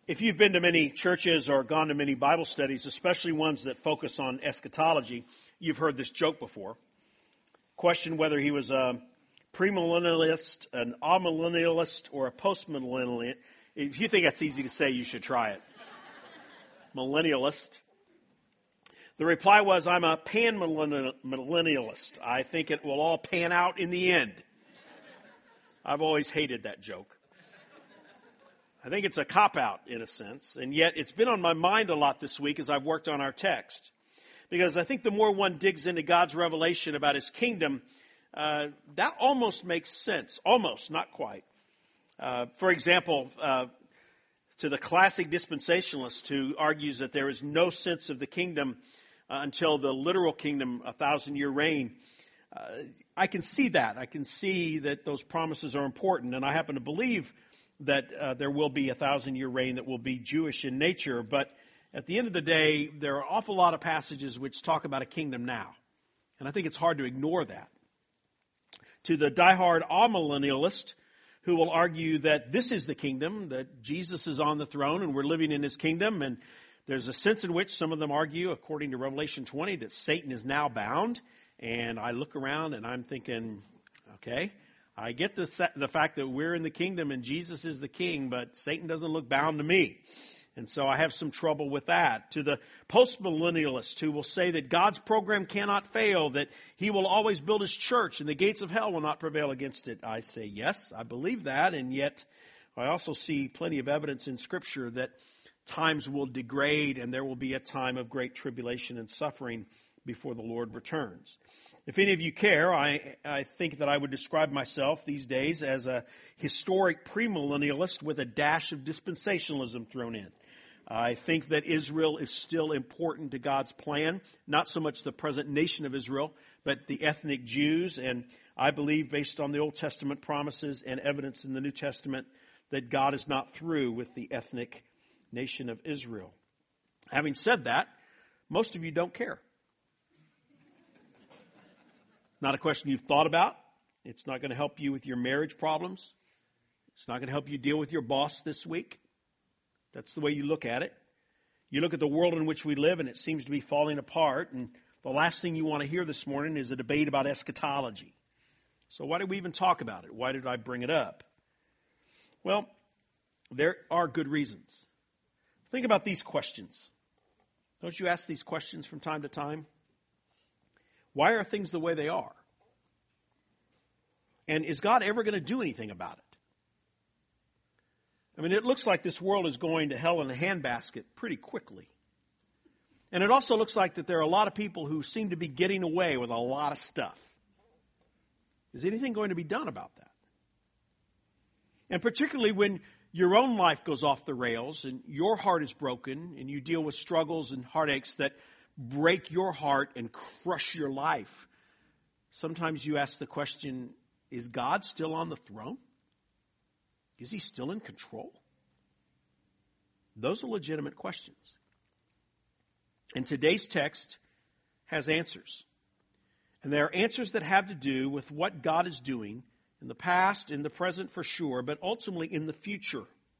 If you've been to many churches or gone to many Bible studies, especially ones that focus on eschatology, you've heard this joke before. Question whether he was a premillennialist, an amillennialist, or a postmillennialist. If you think that's easy to say, you should try it. Millennialist. The reply was, I'm a pan-millennialist. I think it will all pan out in the end. I've always hated that joke. I think it's a cop-out in a sense, and yet it's been on my mind a lot this week as I've worked on our text. Because I think the more one digs into God's revelation about His kingdom, that almost makes sense. Almost, not quite. For example, to the classic dispensationalist who argues that there is no sense of the kingdom until the literal kingdom, 1,000-year reign, I can see that. I can see that those promises are important, and I happen to believe that there will be a 1,000-year reign that will be Jewish in nature. But at the end of the day, there are an awful lot of passages which talk about a kingdom now. And I think it's hard to ignore that. To the diehard amillennialist who will argue that this is the kingdom, that Jesus is on the throne and we're living in His kingdom, and there's a sense in which some of them argue, according to Revelation 20, that Satan is now bound. And I look around and I'm thinking, okay, I get the fact that we're in the kingdom and Jesus is the king, but Satan doesn't look bound to me. And so I have some trouble with that. To the postmillennialist who will say that God's program cannot fail, that He will always build His church and the gates of hell will not prevail against it, I say, yes, I believe that. And yet I also see plenty of evidence in Scripture that times will degrade and there will be a time of great tribulation and suffering before the Lord returns. If any of you care, I think that I would describe myself these days as a historic premillennialist with a dash of dispensationalism thrown in. I think that Israel is still important to God's plan, not so much the present nation of Israel, but the ethnic Jews. And I believe, based on the Old Testament promises and evidence in the New Testament, that God is not through with the ethnic nation of Israel. Having said that, most of you don't care. Not a question you've thought about. It's not going to help you with your marriage problems. It's not going to help you deal with your boss this week. That's the way you look at it. You look at the world in which we live and it seems to be falling apart. And the last thing you want to hear this morning is a debate about eschatology. So why did we even talk about it? Why did I bring it up? Well, there are good reasons. Think about these questions. Don't you ask these questions from time to time? Why are things the way they are? And is God ever going to do anything about it? I mean, it looks like this world is going to hell in a handbasket pretty quickly. And it also looks like that there are a lot of people who seem to be getting away with a lot of stuff. Is anything going to be done about that? And particularly when your own life goes off the rails and your heart is broken and you deal with struggles and heartaches that break your heart and crush your life. Sometimes you ask the question, is God still on the throne? Is He still in control? Those are legitimate questions. And today's text has answers. And there are answers that have to do with what God is doing in the past, in the present for sure, but ultimately in the future.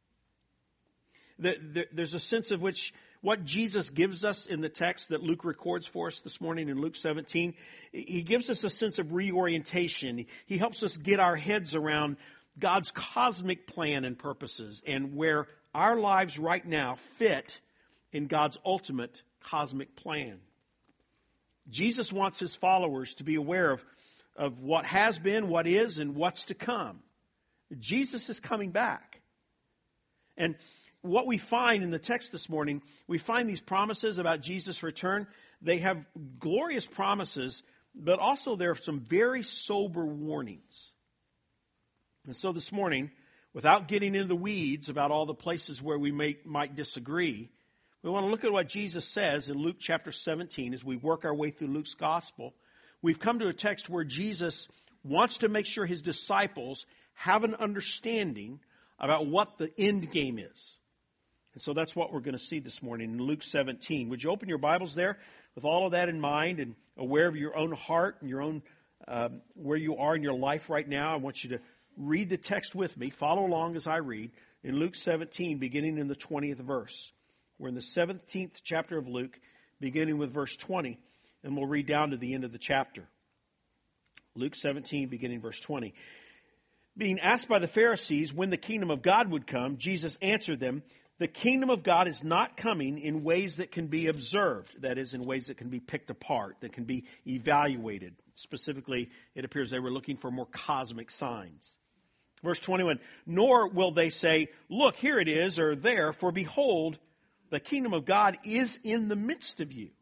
There's a sense of which what Jesus gives us in the text that Luke records for us this morning in Luke 17, He gives us a sense of reorientation. He helps us get our heads around God's cosmic plan and purposes and where our lives right now fit in God's ultimate cosmic plan. Jesus wants His followers to be aware of what has been, what is, and what's to come. Jesus is coming back. And what we find in the text this morning, we find these promises about Jesus' return. They have glorious promises, but also there are some very sober warnings. And so this morning, without getting into the weeds about all the places where we might disagree, we want to look at what Jesus says in Luke chapter 17 as we work our way through Luke's gospel. We've come to a text where Jesus wants to make sure His disciples have an understanding about what the end game is. And so that's what we're going to see this morning in Luke 17. Would you open your Bibles there with all of that in mind and aware of your own heart and your own where you are in your life right now? I want you to read the text with me. Follow along as I read. in Luke 17, beginning in the 20th verse. We're in the 17th chapter of Luke, beginning with verse 20, and we'll read down to the end of the chapter. Luke 17, beginning verse 20. Being asked by the Pharisees when the kingdom of God would come, Jesus answered them, "The kingdom of God is not coming in ways that can be observed," that is, in ways that can be picked apart, that can be evaluated. Specifically, it appears they were looking for more cosmic signs. Verse 21, "Nor will they say, 'Look, here it is,' or 'there,' for behold, the kingdom of God is in the midst of you."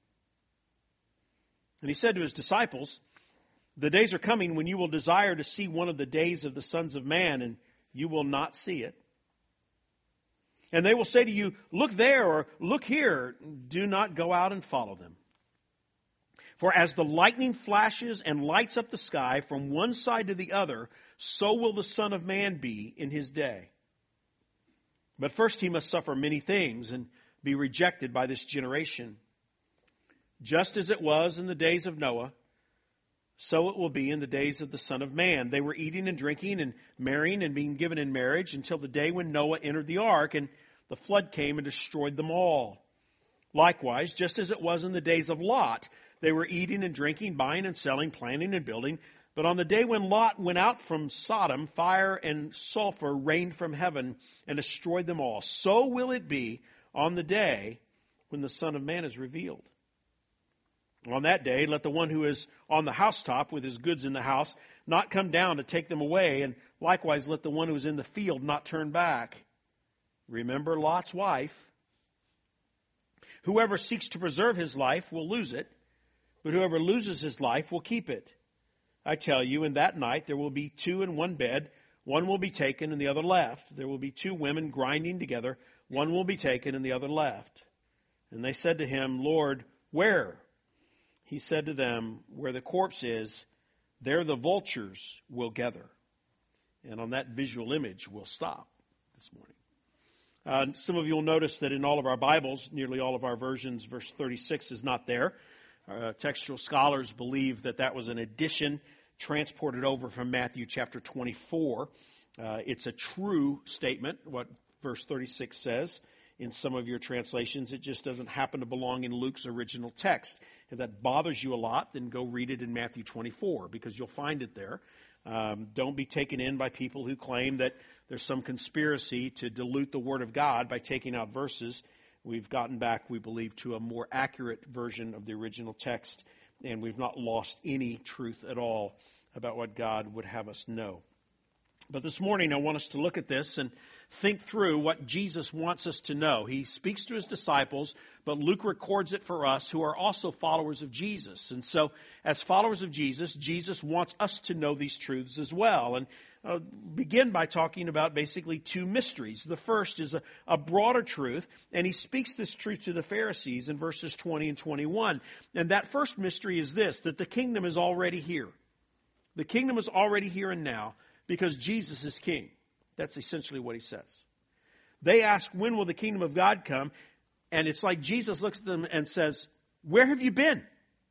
And he said to his disciples, "The days are coming when you will desire to see one of the days of the sons of man, and you will not see it. And they will say to you, 'Look there,' or 'Look here.' Do not go out and follow them. For as the lightning flashes and lights up the sky from one side to the other, so will the Son of Man be in his day. But first he must suffer many things and be rejected by this generation. Just as it was in the days of Noah, so it will be in the days of the Son of Man. They were eating and drinking and marrying and being given in marriage until the day when Noah entered the ark, and the flood came and destroyed them all. Likewise, just as it was in the days of Lot, they were eating and drinking, buying and selling, planting and building. But on the day when Lot went out from Sodom, fire and sulfur rained from heaven and destroyed them all. So will it be on the day when the Son of Man is revealed. On that day, let the one who is on the housetop with his goods in the house not come down to take them away, and likewise let the one who is in the field not turn back. Remember Lot's wife. Whoever seeks to preserve his life will lose it, but whoever loses his life will keep it. I tell you, in that night there will be two in one bed. One will be taken and the other left. There will be two women grinding together. One will be taken and the other left." And they said to him, "Lord, where?" He said to them, "Where the corpse is, there the vultures will gather." And on that visual image, we'll stop this morning. Some of you will notice that in all of our Bibles, nearly all of our versions, verse 36 is not there. Textual scholars believe that that was an addition transported over from Matthew chapter 24. It's a true statement, what verse 36 says. In some of your translations, it just doesn't happen to belong in Luke's original text. If that bothers you a lot, then go read it in Matthew 24, because you'll find it there. Don't be taken in by people who claim that there's some conspiracy to dilute the Word of God by taking out verses. We've gotten back, we believe, to a more accurate version of the original text, and we've not lost any truth at all about what God would have us know. But this morning, I want us to look at this and think through what Jesus wants us to know. He speaks to his disciples, but Luke records it for us who are also followers of Jesus. And so, as followers of Jesus, Jesus wants us to know these truths as well. And I'll begin by talking about basically two mysteries. The first is a broader truth, and he speaks this truth to the Pharisees in verses 20 and 21. And that first mystery is this, that the kingdom is already here. The kingdom is already here and now because Jesus is king. That's essentially what he says. They ask, when will the kingdom of God come? And it's like Jesus looks at them and says, where have you been?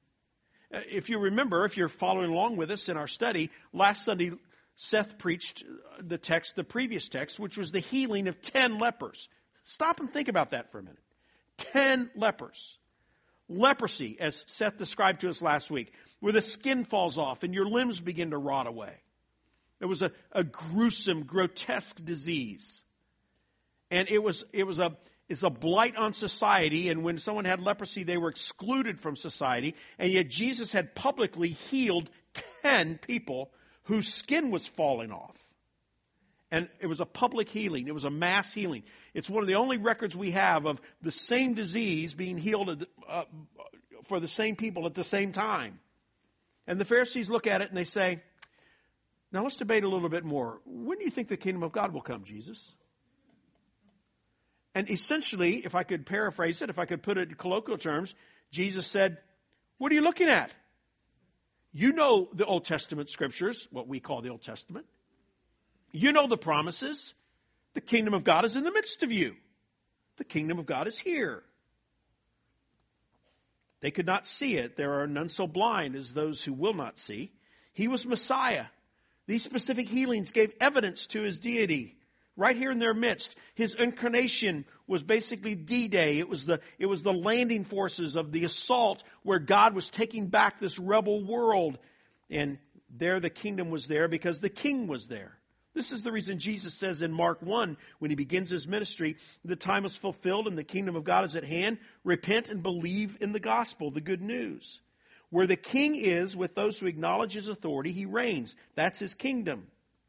If you remember, if you're following along with us in our study, last Sunday, Seth preached the previous text, which was the healing of 10 lepers. Stop and think about that for a minute. 10 lepers. Leprosy, as Seth described to us last week, where the skin falls off and your limbs begin to rot away. It was a gruesome, grotesque disease. And it's a blight on society, and when someone had leprosy, they were excluded from society, and yet Jesus had publicly healed 10 people whose skin was falling off. And it was a public healing. It was a mass healing. It's one of the only records we have of the same disease being healed for the same people at the same time. And the Pharisees look at it and they say, now let's debate a little bit more. When do you think the kingdom of God will come, Jesus? And essentially, if I could paraphrase it, if I could put it in colloquial terms, Jesus said, what are you looking at? You know the Old Testament scriptures, what we call the Old Testament. You know the promises. The kingdom of God is in the midst of you. The kingdom of God is here. They could not see it. There are none so blind as those who will not see. He was Messiah. These specific healings gave evidence to his deity. right here in their midst. His incarnation was basically D-Day. It was the landing forces of the assault where God was taking back this rebel world. And there the kingdom was there because the king was there. This is the reason Jesus says in Mark 1, when he begins his ministry, the time is fulfilled and the kingdom of God is at hand. Repent and believe in the gospel, the good news. Where the king is with those who acknowledge his authority, he reigns. That's his kingdom.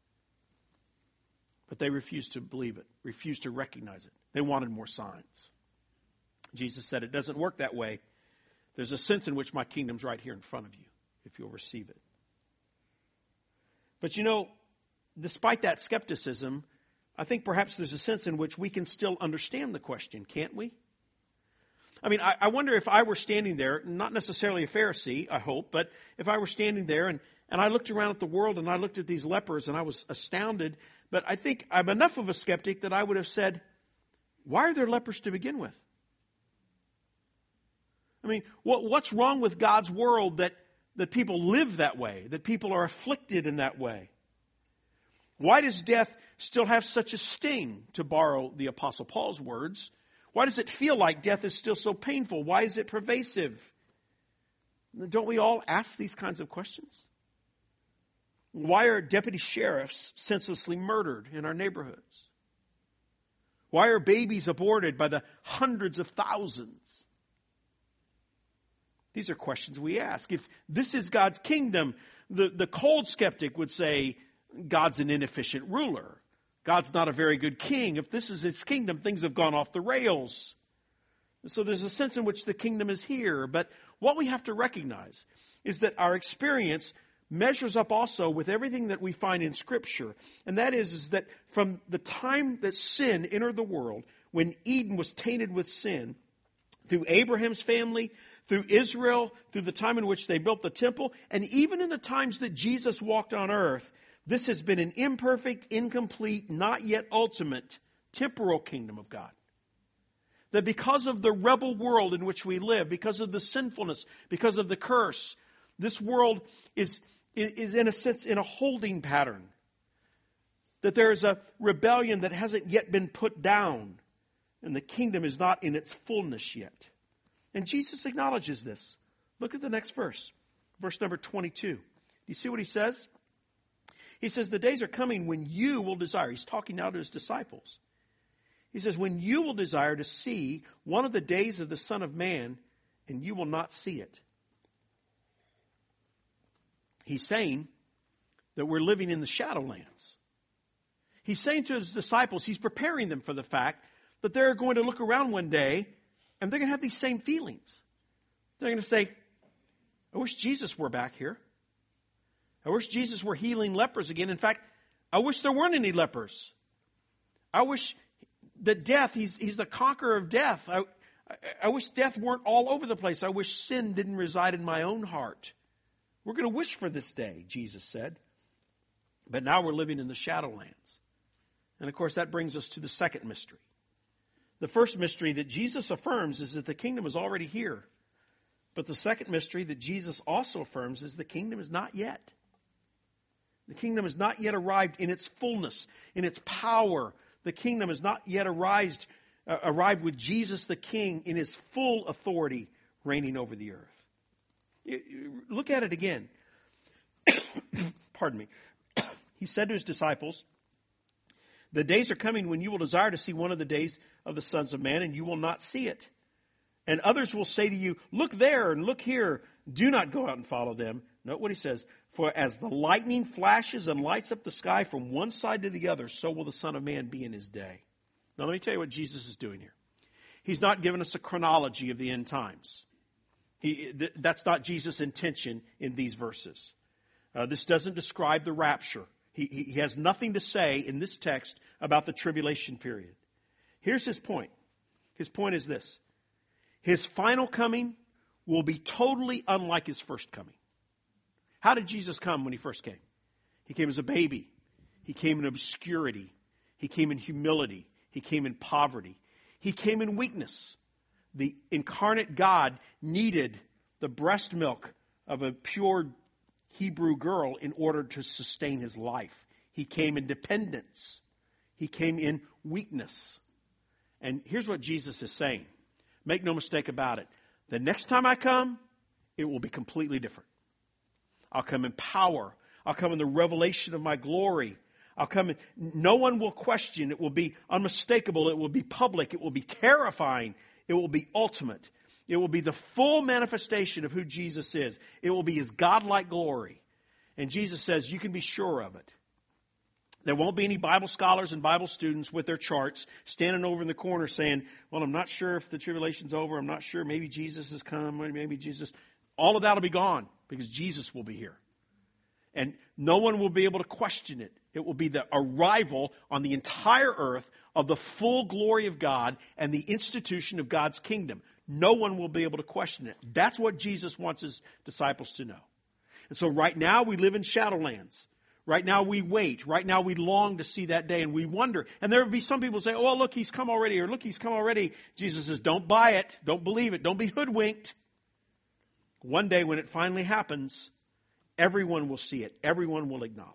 But they refused to believe it, refused to recognize it. They wanted more signs. Jesus said, it doesn't work that way. There's a sense in which my kingdom's right here in front of you, if you'll receive it. But you know, despite that skepticism, I think perhaps there's a sense in which we can still understand the question, can't we? I mean, I wonder if I were standing there, not necessarily a Pharisee, I hope, but if I were standing there and I looked around at the world and I looked at these lepers and I was astounded, but I think I'm enough of a skeptic that I would have said, why are there lepers to begin with? I mean, what's wrong with God's world that people live that way, that people are afflicted in that way? Why does death still have such a sting, to borrow the Apostle Paul's words? Why does it feel like death is still so painful? Why is it pervasive? Don't we all ask these kinds of questions? Why are deputy sheriffs senselessly murdered in our neighborhoods? Why are babies aborted by the hundreds of thousands? These are questions we ask. If this is God's kingdom, the cold skeptic would say, God's an inefficient ruler. God's not a very good king. If this is his kingdom, things have gone off the rails. So there's a sense in which the kingdom is here. But what we have to recognize is that our experience measures up also with everything that we find in Scripture. And that is that from the time that sin entered the world, when Eden was tainted with sin, through Abraham's family, through Israel, through the time in which they built the temple, and even in the times that Jesus walked on earth, this has been an imperfect, incomplete, not yet ultimate, temporal kingdom of God. That because of the rebel world in which we live, because of the sinfulness, because of the curse, this world is in a sense in a holding pattern. That there is a rebellion that hasn't yet been put down, and the kingdom is not in its fullness yet. And Jesus acknowledges this. Look at the next verse. Verse number 22. Do you see what he says? He says, the days are coming when you will desire. He's talking now to his disciples. He says, when you will desire to see one of the days of the Son of Man, and you will not see it. He's saying that we're living in the shadowlands. He's saying to his disciples, he's preparing them for the fact that they're going to look around one day and they're going to have these same feelings. They're going to say, I wish Jesus were back here. I wish Jesus were healing lepers again. In fact, I wish there weren't any lepers. I wish that death, he's the conqueror of death. I wish death weren't all over the place. I wish sin didn't reside in my own heart. We're going to wish for this day, Jesus said. But now we're living in the shadowlands. And of course, that brings us to the second mystery. The first mystery that Jesus affirms is that the kingdom is already here. But the second mystery that Jesus also affirms is the kingdom is not yet. The kingdom has not yet arrived in its fullness, in its power. The kingdom has not yet arrived with Jesus the King in his full authority reigning over the earth. Look at it again. Pardon me. He said to his disciples, the days are coming when you will desire to see one of the days of the sons of man, and you will not see it. And others will say to you, look there and look here. Do not go out and follow them. Note what he says. For as the lightning flashes and lights up the sky from one side to the other, so will the Son of Man be in his day. Now let me tell you what Jesus is doing here. He's not giving us a chronology of the end times. That's not Jesus' intention in these verses. This doesn't describe the rapture. He has nothing to say in this text about the tribulation period. Here's his point. His point is this. His final coming will be totally unlike his first coming. How did Jesus come when he first came? He came as a baby. He came in obscurity. He came in humility. He came in poverty. He came in weakness. The incarnate God needed the breast milk of a pure Hebrew girl in order to sustain his life. He came in dependence. He came in weakness. And here's what Jesus is saying. Make no mistake about it. The next time I come, it will be completely different. I'll come in power. I'll come in the revelation of my glory. I'll come in. No one will question. It will be unmistakable. It will be public. It will be terrifying. It will be ultimate. It will be the full manifestation of who Jesus is. It will be His godlike glory. And Jesus says, you can be sure of it. There won't be any Bible scholars and Bible students with their charts standing over in the corner saying, well, I'm not sure if the tribulation's over. I'm not sure. Maybe Jesus has come. Maybe Jesus. All of that will be gone because Jesus will be here. And no one will be able to question it. It will be the arrival on the entire earth of the full glory of God and the institution of God's kingdom. No one will be able to question it. That's what Jesus wants His disciples to know. And so right now we live in shadowlands. Right now we wait. Right now we long to see that day and we wonder. And there will be some people say, oh, well, look, He's come already. Or look, He's come already. Jesus says, don't buy it. Don't believe it. Don't be hoodwinked. One day when it finally happens, everyone will see it. Everyone will acknowledge.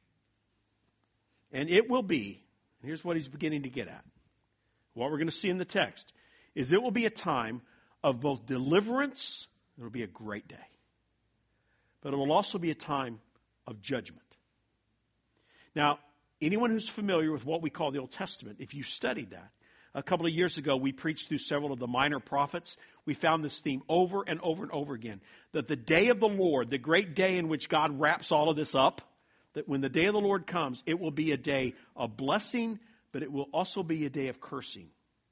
And it will be, and here's what He's beginning to get at. What we're going to see in the text is it will be a time of both deliverance. It will be a great day. But it will also be a time of judgment. Now, anyone who's familiar with what we call the Old Testament, if you studied that, a couple of years ago we preached through several of the minor prophets. We found this theme over and over and over again. That the day of the Lord, the great day in which God wraps all of this up, that when the day of the Lord comes, it will be a day of blessing, but it will also be a day of cursing.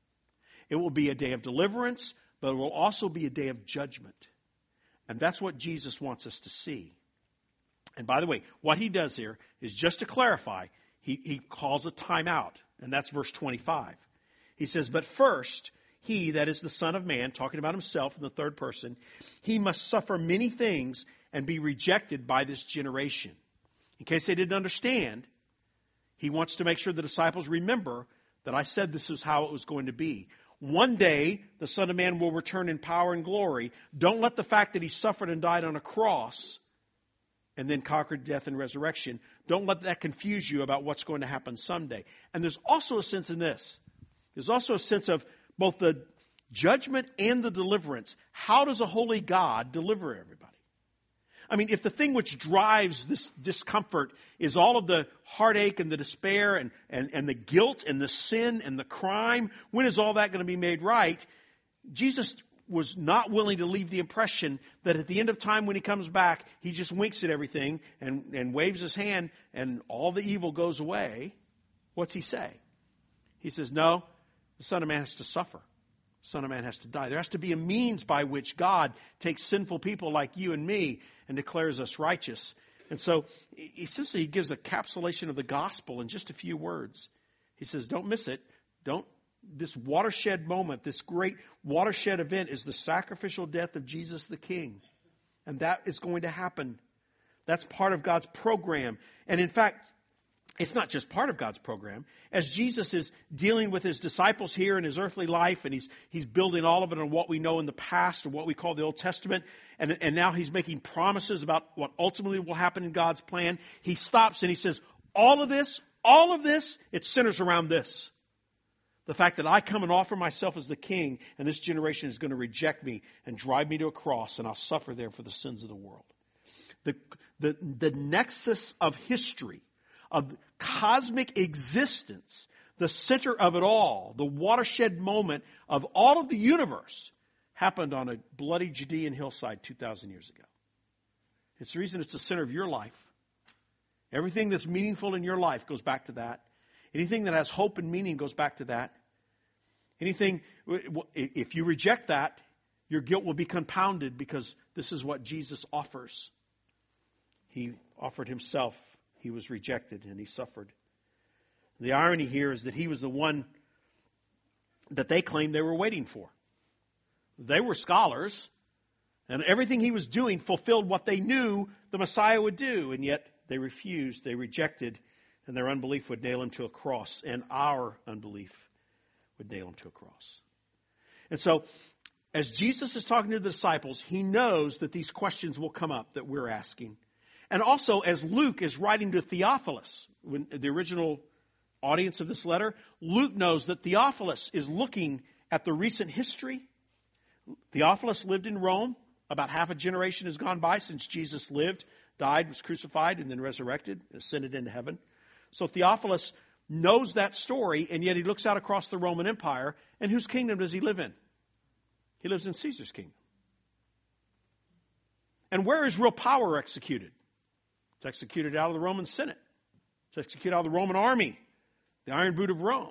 It will be a day of deliverance, but it will also be a day of judgment. And that's what Jesus wants us to see. And by the way, what He does here is just to clarify, He calls a timeout. And that's verse 25. He says, but first, He, that is the Son of Man, talking about Himself in the third person, He must suffer many things and be rejected by this generation. In case they didn't understand, He wants to make sure the disciples remember that I said this is how it was going to be. One day, the Son of Man will return in power and glory. Don't let the fact that He suffered and died on a cross and then conquered death and resurrection, don't let that confuse you about what's going to happen someday. And there's also a sense in this. There's also a sense of both the judgment and the deliverance. How does a holy God deliver everybody? I mean, if the thing which drives this discomfort is all of the heartache and the despair and the guilt and the sin and the crime, when is all that going to be made right? Jesus was not willing to leave the impression that at the end of time when He comes back, He just winks at everything and waves His hand and all the evil goes away. What's He say? He says, no, the Son of Man has to suffer. The Son of Man has to die. There has to be a means by which God takes sinful people like you and me and declares us righteous. And so essentially He gives a capsulation of the gospel in just a few words. He says, don't miss it. This watershed moment, this great watershed event is the sacrificial death of Jesus the King. And that is going to happen. That's part of God's program. And in fact, it's not just part of God's program. As Jesus is dealing with His disciples here in His earthly life, and He's building all of it on what we know in the past, or what we call the Old Testament, and now He's making promises about what ultimately will happen in God's plan, He stops and He says, all of this, it centers around this. The fact that I come and offer myself as the King, and this generation is going to reject me and drive me to a cross, and I'll suffer there for the sins of the world. The nexus of history, of cosmic existence, the center of it all, the watershed moment of all of the universe, happened on a bloody Judean hillside 2,000 years ago. It's the reason it's the center of your life. Everything that's meaningful in your life goes back to that. Anything that has hope and meaning goes back to that. Anything, if you reject that, your guilt will be compounded because this is what Jesus offers. He offered Himself. He was rejected and He suffered. The irony here is that He was the one that they claimed they were waiting for. They were scholars, and everything He was doing fulfilled what they knew the Messiah would do, and yet they refused, they rejected, and their unbelief would nail Him to a cross, and our unbelief would nail Him to a cross. And so, as Jesus is talking to the disciples, He knows that these questions will come up that we're asking. And also, as Luke is writing to Theophilus, when the original audience of this letter. Luke knows that Theophilus is looking at the recent history. Theophilus lived in Rome. About half a generation has gone by since Jesus lived, died, was crucified, and then resurrected, and ascended into heaven. So Theophilus knows that story, and yet he looks out across the Roman Empire, and whose kingdom does he live in? He lives in Caesar's kingdom. And where is real power executed? It's executed out of the Roman Senate. It's executed out of the Roman army, the iron boot of Rome.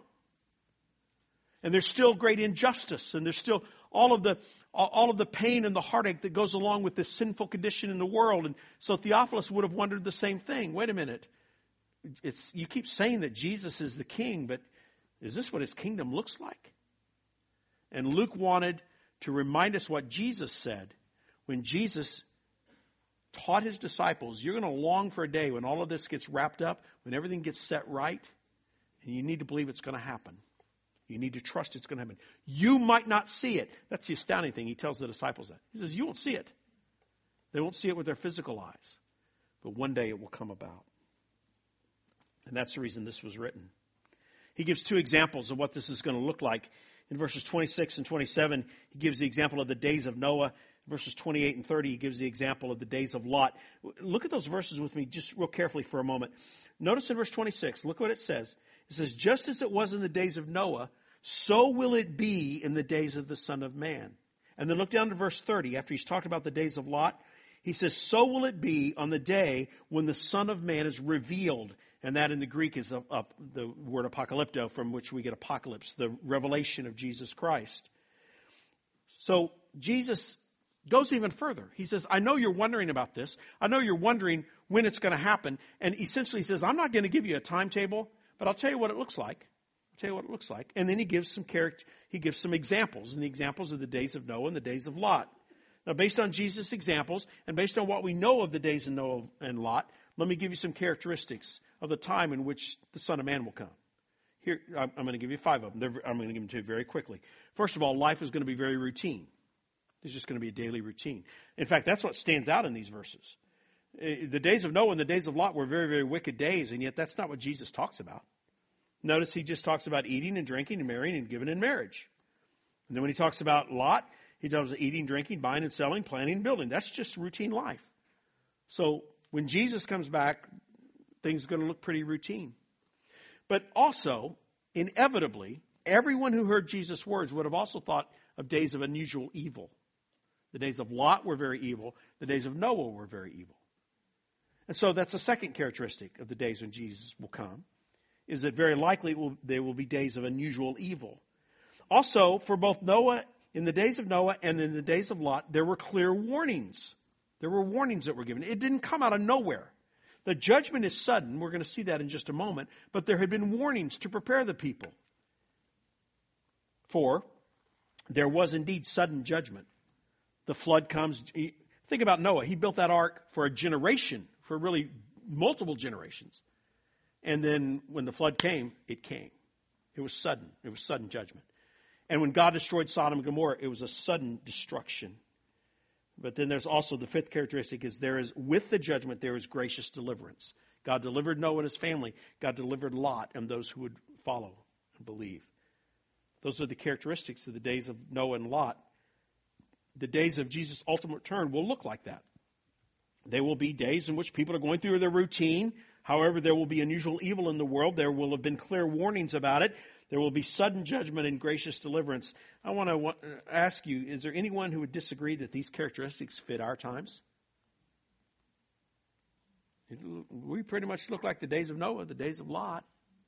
And there's still great injustice, and there's still all of the pain and the heartache that goes along with this sinful condition in the world. And so Theophilus would have wondered the same thing. Wait a minute. You keep saying that Jesus is the king, but is this what his kingdom looks like? And Luke wanted to remind us what Jesus said when Jesus taught his disciples. You're going to long for a day when all of this gets wrapped up, when everything gets set right, and you need to believe it's going to happen. You need to trust it's going to happen. You might not see it. That's the astounding thing. He tells the disciples that. He says, you won't see it. They won't see it with their physical eyes. But one day it will come about. And that's the reason this was written. He gives two examples of what this is going to look like. In verses 26 and 27, he gives the example of the days of Noah. Verses 28 and 30, he gives the example of the days of Lot. Look at those verses with me just real carefully for a moment. Notice in verse 26, look what it says. It says, just as it was in the days of Noah, so will it be in the days of the Son of Man. And then look down to verse 30. After he's talked about the days of Lot, he says, so will it be on the day when the Son of Man is revealed. And that in the Greek is the word apocalypto, from which we get apocalypse, the revelation of Jesus Christ. So Jesus goes even further. He says, I know you're wondering about this. I know you're wondering when it's going to happen. And essentially he says, I'm not going to give you a timetable, but I'll tell you what it looks like. I'll tell you what it looks like. And then he gives some examples, and the examples of the days of Noah and the days of Lot. Now, based on Jesus' examples, and based on what we know of the days of Noah and Lot, let me give you some characteristics of the time in which the Son of Man will come. Here, I'm going to give you 5 of them. I'm going to give them to you very quickly. First of all, life is going to be very routine. It's just going to be a daily routine. In fact, that's what stands out in these verses. The days of Noah and the days of Lot were very, very wicked days, and yet that's not what Jesus talks about. Notice he just talks about eating and drinking and marrying and giving in marriage. And then when he talks about Lot, he talks about eating, drinking, buying and selling, planning and building. That's just routine life. So when Jesus comes back, things are going to look pretty routine. But also, inevitably, everyone who heard Jesus' words would have also thought of days of unusual evil. The days of Lot were very evil. The days of Noah were very evil. And so that's a second characteristic of the days when Jesus will come, is that very likely there will be days of unusual evil. Also, for both Noah, in the days of Noah and in the days of Lot, there were clear warnings. There were warnings that were given. It didn't come out of nowhere. The judgment is sudden. We're going to see that in just a moment. But there had been warnings to prepare the people. For there was indeed sudden judgment. The flood comes. Think about Noah. He built that ark for a generation, for really multiple generations. And then when the flood came, it came. It was sudden. It was sudden judgment. And when God destroyed Sodom and Gomorrah, it was a sudden destruction. But then there's also the fifth characteristic is with the judgment, there is gracious deliverance. God delivered Noah and his family. God delivered Lot and those who would follow and believe. Those are the characteristics of the days of Noah and Lot. The days of Jesus' ultimate return will look like that. They will be days in which people are going through their routine. However, there will be unusual evil in the world. There will have been clear warnings about it. There will be sudden judgment and gracious deliverance. I want to ask you, is there anyone who would disagree that these characteristics fit our times? We pretty much look like the days of Noah, the days of Lot.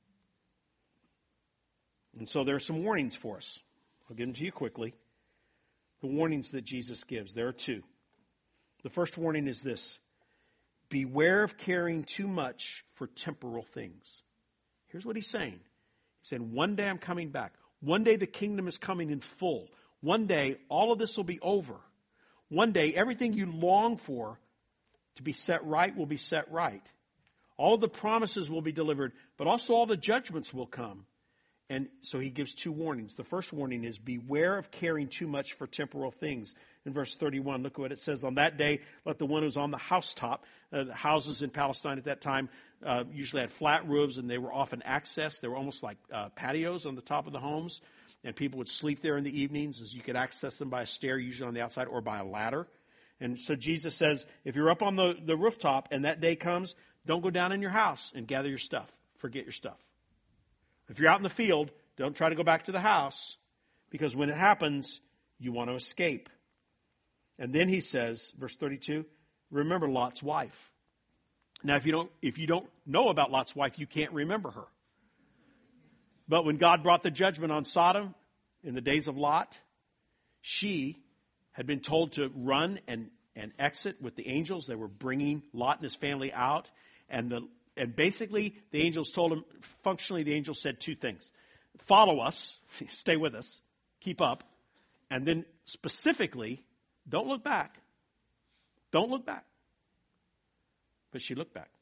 And so there are some warnings for us. I'll give them to you quickly. The warnings that Jesus gives, there are 2. The first warning is this: beware of caring too much for temporal things. Here's what he's saying. He said, one day I'm coming back. One day the kingdom is coming in full. One day all of this will be over. One day everything you long for to be set right will be set right. All of the promises will be delivered, but also all the judgments will come. And so he gives 2 warnings. The first warning is beware of caring too much for temporal things. In verse 31, look what it says. On that day, let the one who's on the housetop, the houses in Palestine at that time usually had flat roofs, and they were often accessed. They were almost like patios on the top of the homes, and people would sleep there in the evenings, as you could access them by a stair, usually on the outside, or by a ladder. And so Jesus says, if you're up on the rooftop and that day comes, don't go down in your house and gather your stuff. Forget your stuff. If you're out in the field, don't try to go back to the house, because when it happens, you want to escape. And then he says, verse 32, remember Lot's wife. Now, if you don't know about Lot's wife, you can't remember her. But when God brought the judgment on Sodom in the days of Lot, she had been told to run and exit with the angels. They were bringing Lot and his family out. And basically, the angels told him, functionally, the angels said two things. Follow us, stay with us, keep up. And then specifically, don't look back. Don't look back. But she looked back.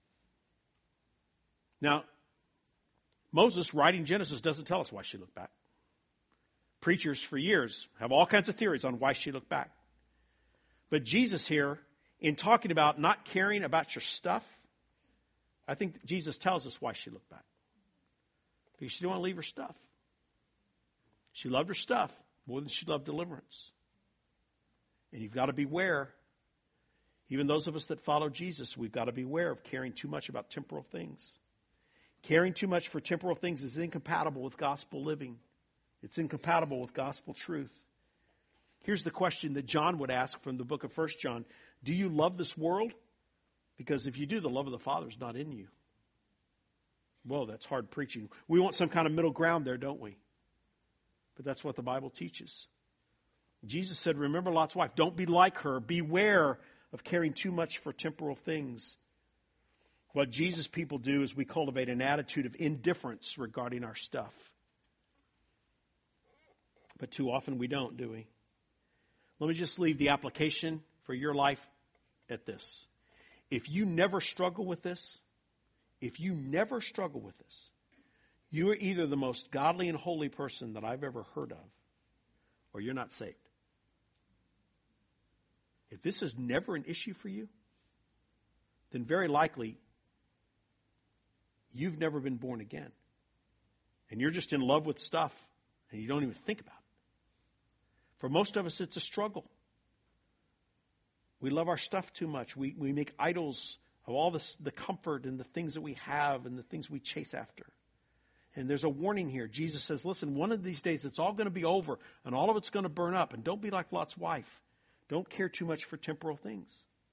Now, Moses, writing Genesis, doesn't tell us why she looked back. Preachers for years have all kinds of theories on why she looked back. But Jesus here, in talking about not caring about your stuff, I think Jesus tells us why she looked back. Because she didn't want to leave her stuff. She loved her stuff more than she loved deliverance. And you've got to beware. Even those of us that follow Jesus, we've got to beware of caring too much about temporal things. Caring too much for temporal things is incompatible with gospel living. It's incompatible with gospel truth. Here's the question that John would ask from the book of 1 John. Do you love this world? Because if you do, the love of the Father is not in you. Whoa, that's hard preaching. We want some kind of middle ground there, don't we? But that's what the Bible teaches. Jesus said, remember Lot's wife. Don't be like her. Beware of caring too much for temporal things. What Jesus people do is we cultivate an attitude of indifference regarding our stuff. But too often we don't, do we? Let me just leave the application for your life at this. If you never struggle with this, you are either the most godly and holy person that I've ever heard of, or you're not saved. If this is never an issue for you, then very likely you've never been born again. And you're just in love with stuff, and you don't even think about it. For most of us, it's a struggle. We love our stuff too much. We make idols of all the comfort and the things that we have and the things we chase after. And there's a warning here. Jesus says, listen, one of these days it's all going to be over and all of it's going to burn up. And don't be like Lot's wife. Don't care too much for temporal things.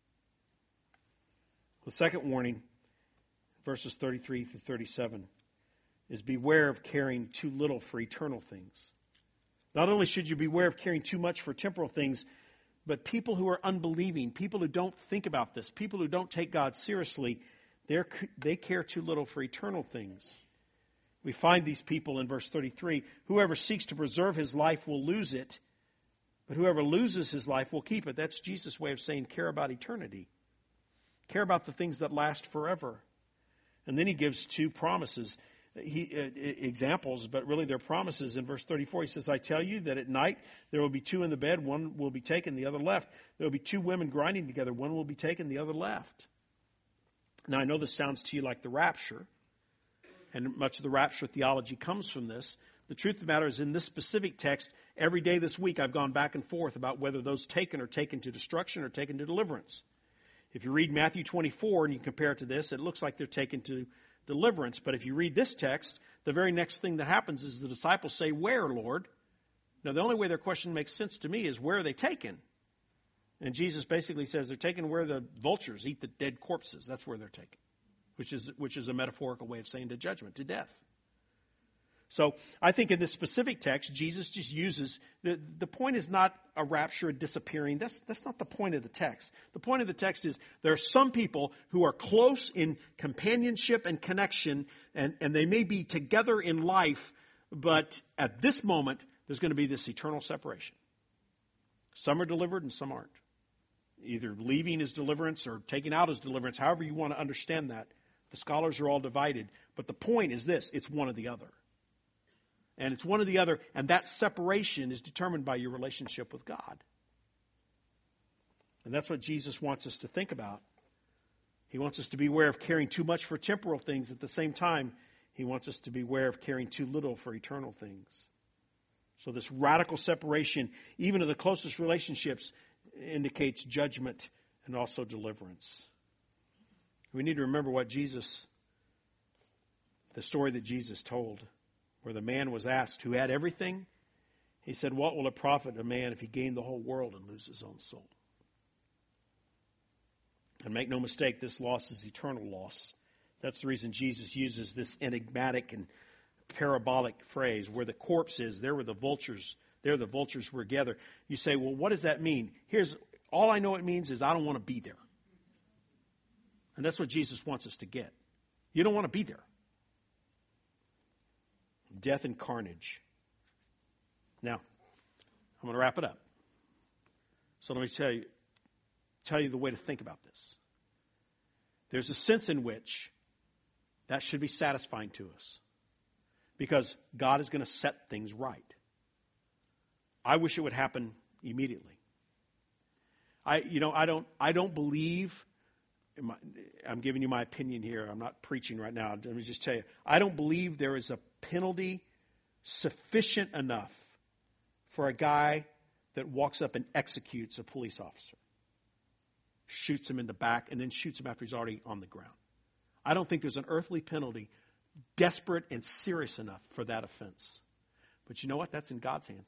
The second warning, verses 33 through 37, is beware of caring too little for eternal things. Not only should you beware of caring too much for temporal things, but people who are unbelieving, people who don't think about this, people who don't take God seriously, they care too little for eternal things. We find these people in verse 33. Whoever seeks to preserve his life will lose it, but whoever loses his life will keep it. That's Jesus' way of saying care about eternity. Care about the things that last forever. And then he gives two promises. Examples, but really they're promises. In verse 34, he says, I tell you that at night there will be two in the bed, one will be taken, the other left. There will be two women grinding together, one will be taken, the other left. Now I know this sounds to you like the rapture, and much of the rapture theology comes from this. The truth of the matter is, in this specific text, every day this week I've gone back and forth about whether those taken are taken to destruction or taken to deliverance. If you read Matthew 24 and you compare it to this, it looks like they're taken to deliverance. But if you read this text, the very next thing that happens is the disciples say, where, Lord? Now, the only way their question makes sense to me is, where are they taken? And Jesus basically says they're taken where the vultures eat the dead corpses. That's where they're taken, which is a metaphorical way of saying to judgment, to death. So I think in this specific text, Jesus just uses, the point is not a rapture, a disappearing. That's not the point of the text. The point of the text is there are some people who are close in companionship and connection, and they may be together in life, but at this moment, there's going to be this eternal separation. Some are delivered and some aren't. Either leaving as deliverance or taking out as deliverance, however you want to understand that. The scholars are all divided. But the point is this, it's one or the other. And it's one or the other, and that separation is determined by your relationship with God. And that's what Jesus wants us to think about. He wants us to beware of caring too much for temporal things. At the same time, he wants us to beware of caring too little for eternal things. So this radical separation, even of the closest relationships, indicates judgment and also deliverance. We need to remember the story that Jesus told, where the man was asked who had everything. He said, what will it profit a man if he gained the whole world and lose his own soul? And make no mistake, this loss is eternal loss. That's the reason Jesus uses this enigmatic and parabolic phrase, where the corpse is, there were the vultures. There the vultures were gathered. You say, well, what does that mean? Here's all I know it means is I don't want to be there. And that's what Jesus wants us to get. You don't want to be there. Death and carnage. Now, I'm going to wrap it up. So let me tell you the way to think about this. There's a sense in which that should be satisfying to us, because God is going to set things right. I wish it would happen immediately. I don't believe. I'm giving you my opinion here. I'm not preaching right now. Let me just tell you, I don't believe there is a penalty sufficient enough for a guy that walks up and executes a police officer, shoots him in the back, and then shoots him after he's already on the ground. I don't think there's an earthly penalty desperate and serious enough for that offense. But you know what? That's in God's hands.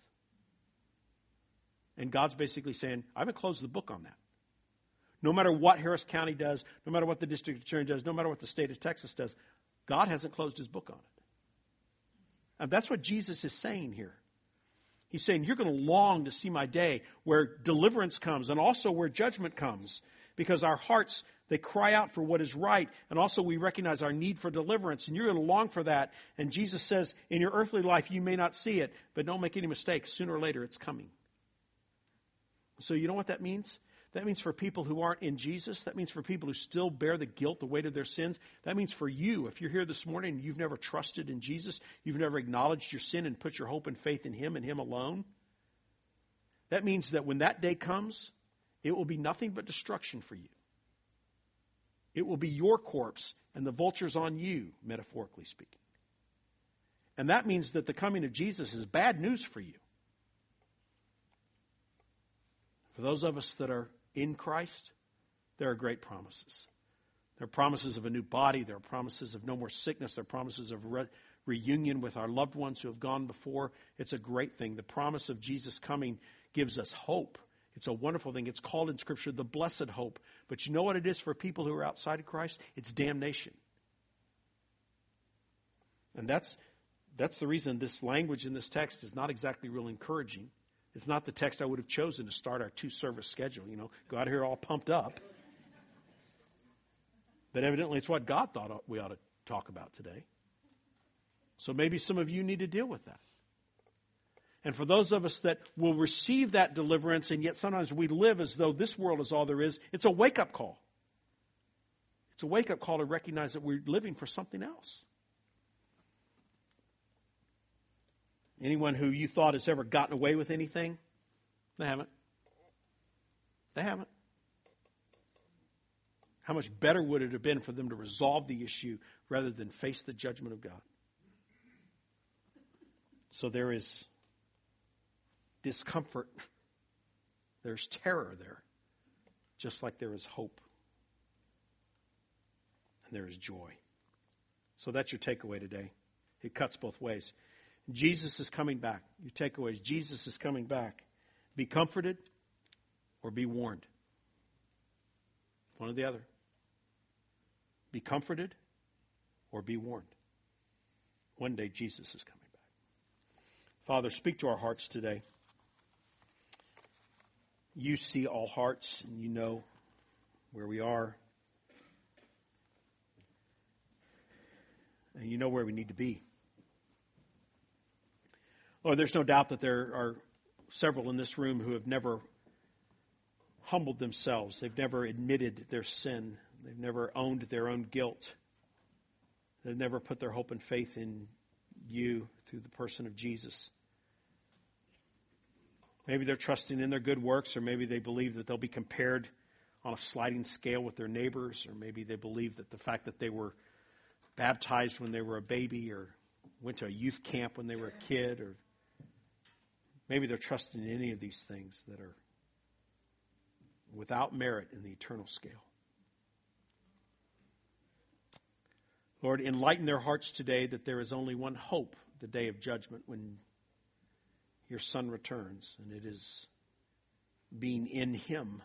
And God's basically saying, I haven't closed the book on that. No matter what Harris County does, no matter what the district attorney does, no matter what the state of Texas does, God hasn't closed his book on it. And that's what Jesus is saying here. He's saying, you're going to long to see my day where deliverance comes and also where judgment comes, because our hearts, they cry out for what is right, and also we recognize our need for deliverance, and you're going to long for that. And Jesus says, in your earthly life, you may not see it, but don't make any mistakes. Sooner or later, it's coming. So you know what that means? That means for people who aren't in Jesus, that means for people who still bear the guilt, the weight of their sins. That means for you, if you're here this morning and you've never trusted in Jesus, you've never acknowledged your sin and put your hope and faith in Him and Him alone. That means that when that day comes, it will be nothing but destruction for you. It will be your corpse and the vultures on you, metaphorically speaking. And that means that the coming of Jesus is bad news for you. For those of us that are in Christ, there are great promises. There are promises of a new body. There are promises of no more sickness. There are promises of reunion with our loved ones who have gone before. It's a great thing. The promise of Jesus coming gives us hope. It's a wonderful thing. It's called in Scripture the blessed hope. But you know what it is for people who are outside of Christ? It's damnation. And that's the reason this language in this text is not exactly real encouraging. It's not the text I would have chosen to start our 2-service schedule. Go out here all pumped up. But evidently it's what God thought we ought to talk about today. So maybe some of you need to deal with that. And for those of us that will receive that deliverance, and yet sometimes we live as though this world is all there is, it's a wake-up call. It's a wake-up call to recognize that we're living for something else. Anyone who you thought has ever gotten away with anything, they haven't. They haven't. How much better would it have been for them to resolve the issue rather than face the judgment of God? So there is discomfort. There's terror there, just like there is hope. And there is joy. So that's your takeaway today. It cuts both ways. Jesus is coming back. Your takeaway is Jesus is coming back. Be comforted or be warned. One or the other. Be comforted or be warned. One day Jesus is coming back. Father, speak to our hearts today. You see all hearts and you know where we are. And you know where we need to be. Lord, there's no doubt that there are several in this room who have never humbled themselves. They've never admitted their sin. They've never owned their own guilt. They've never put their hope and faith in you through the person of Jesus. Maybe they're trusting in their good works, or maybe they believe that they'll be compared on a sliding scale with their neighbors, or maybe they believe that the fact that they were baptized when they were a baby or went to a youth camp when they were a kid, or maybe they're trusting in any of these things that are without merit in the eternal scale. Lord, enlighten their hearts today that there is only one hope, the day of judgment when your Son returns, and it is being in Him,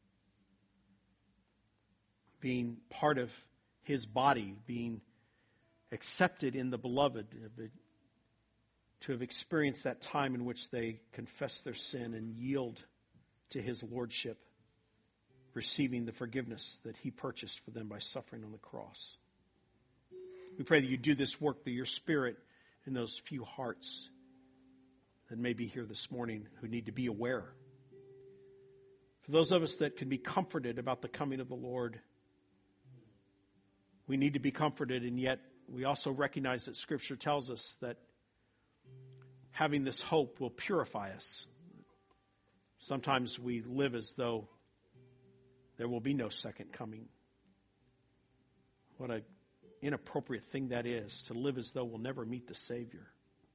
being part of His body, being accepted in the Beloved, to have experienced that time in which they confess their sin and yield to His Lordship, receiving the forgiveness that He purchased for them by suffering on the cross. We pray that you do this work through your Spirit in those few hearts that may be here this morning who need to be aware. For those of us that can be comforted about the coming of the Lord, we need to be comforted, and yet we also recognize that Scripture tells us that having this hope will purify us. Sometimes we live as though there will be no second coming. What an inappropriate thing that is, to live as though we'll never meet the Savior.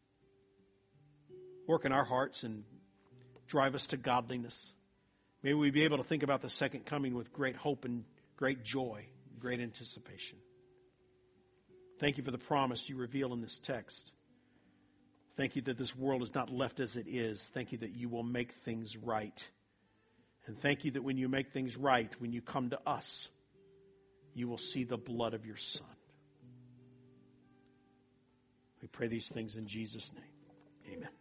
Work in our hearts and drive us to godliness. May we be able to think about the second coming with great hope and great joy, great anticipation. Thank you for the promise you reveal in this text. Thank you that this world is not left as it is. Thank you that you will make things right. And thank you that when you make things right, when you come to us, you will see the blood of your Son. We pray these things in Jesus' name. Amen.